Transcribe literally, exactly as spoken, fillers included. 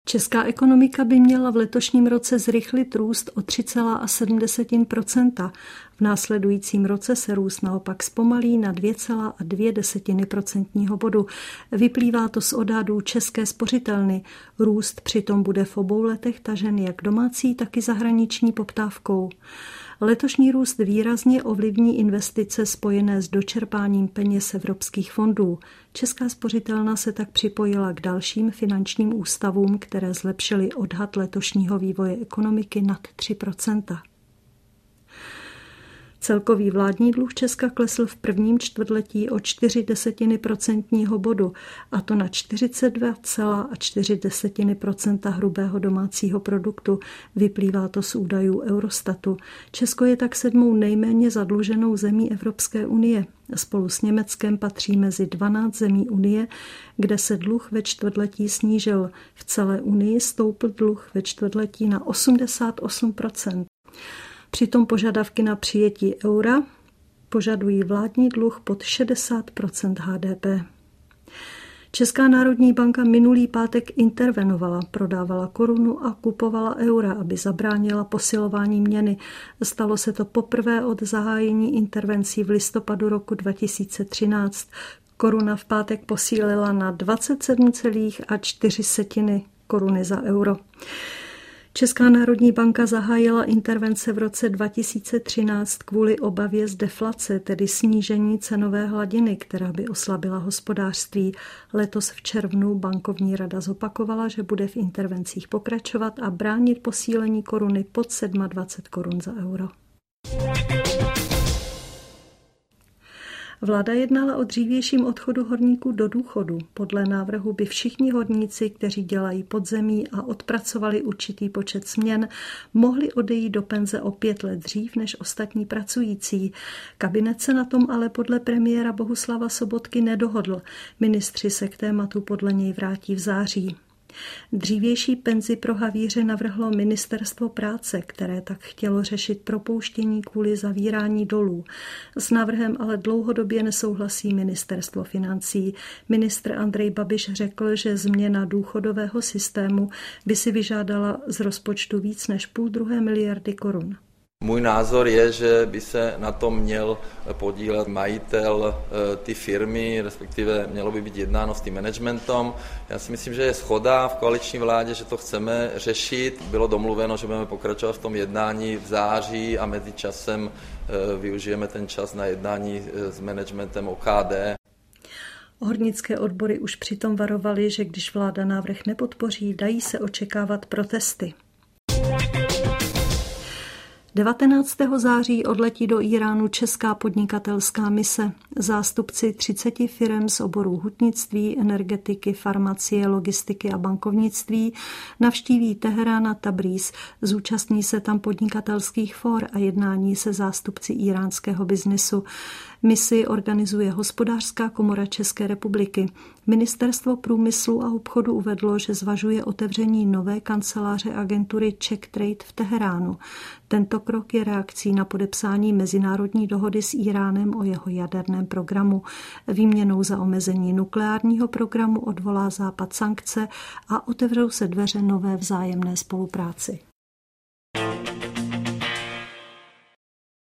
Česká ekonomika by měla v letošním roce zrychlit růst o tři celá sedm procenta. V následujícím roce se růst naopak zpomalí na dvě celá dvě procentního bodu. Vyplývá to z odhadů České spořitelny. Růst přitom bude v obou letech tažen jak domácí, tak i zahraniční poptávkou. Letošní růst výrazně ovlivní investice spojené s dočerpáním peněz evropských fondů. Česká spořitelna se tak připojila k dalším finančním ústavům, které zlepšily odhad letošního vývoje ekonomiky nad tři procenta. Celkový vládní dluh Česka klesl v prvním čtvrtletí o čtyři desetiny procentního bodu, a to na čtyřicet dva celá čtyři procenta hrubého domácího produktu. Vyplývá to z údajů Eurostatu. Česko je tak sedmou nejméně zadluženou zemí Evropské unie. Spolu s Německem patří mezi dvanáct zemí unie, kde se dluh ve čtvrtletí snížil. V celé unii stoupl dluh ve čtvrtletí na osmdesát osm procent. Přitom požadavky na přijetí eura požadují vládní dluh pod šedesát procent H D P. Česká národní banka minulý pátek intervenovala, prodávala korunu a kupovala eura, aby zabránila posilování měny. Stalo se to poprvé od zahájení intervencí v listopadu roku dva tisíce třináct. Koruna v pátek posílila na dvacet sedm celá čtyři koruny za euro. Česká národní banka zahájila intervence v roce dva tisíce třináct kvůli obavě z deflace, tedy snížení cenové hladiny, která by oslabila hospodářství. Letos v červnu bankovní rada zopakovala, že bude v intervencích pokračovat a bránit posílení koruny pod dvacet sedm korun za euro. Vláda jednala o dřívějším odchodu horníků do důchodu. Podle návrhu by všichni horníci, kteří dělají podzemí a odpracovali určitý počet směn, mohli odejít do penze o pět let dřív než ostatní pracující. Kabinet se na tom ale podle premiéra Bohuslava Sobotky nedohodl. Ministři se k tématu podle něj vrátí v září. Dřívější penzi pro havíře navrhlo Ministerstvo práce, které tak chtělo řešit propouštění kvůli zavírání dolů. S návrhem ale dlouhodobě nesouhlasí Ministerstvo financí. Ministr Andrej Babiš řekl, že změna důchodového systému by si vyžádala z rozpočtu víc než půl druhé miliardy korun. Můj názor je, že by se na tom měl podílet majitel ty firmy, respektive mělo by být jednáno s tím managementem. Já si myslím, že je shoda v koaliční vládě, že to chceme řešit. Bylo domluveno, že budeme pokračovat v tom jednání v září a mezi časem využijeme ten čas na jednání s managementem O K D. Hornické odbory už přitom varovaly, že když vláda návrh nepodpoří, dají se očekávat protesty. devatenáctého září odletí do Íránu česká podnikatelská mise. Zástupci třiceti firem z oborů hutnictví, energetiky, farmacie, logistiky a bankovnictví navštíví Teherán a Tabrýz. Zúčastní se tam podnikatelských for a jednání se zástupci íránského biznesu. Misi organizuje Hospodářská komora České republiky. Ministerstvo průmyslu a obchodu uvedlo, že zvažuje otevření nové kanceláře agentury Czech Trade v Teheránu. Tento krok je reakcí na podepsání mezinárodní dohody s Íránem o jeho jaderném programu. Výměnou za omezení nukleárního programu odvolá Západ sankce a otevřou se dveře nové vzájemné spolupráci.